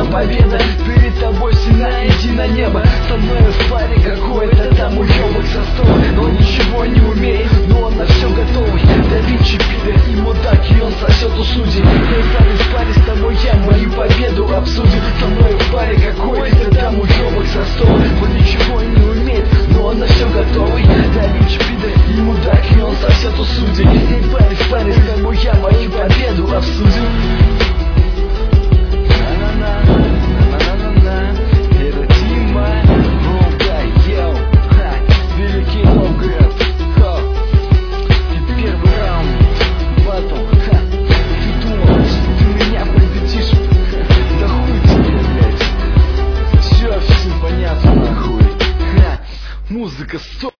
победа. Перед тобой стена, иди на небо. Со мной в паре какой-то там уёбок со стола. Он ничего не умеет, но он на все готовый. Да Винчи пидор и мудак, и он сосет у судей. В паре с тобой я мою победу обсудим. Со мной в паре какой-то там уёбок со стола. Он ничего не умеет, но он на все готовый. Да Винчи пидор и мудак, и он сосет у судей. В паре с тобой я мою победу обсудим. Музыка 100.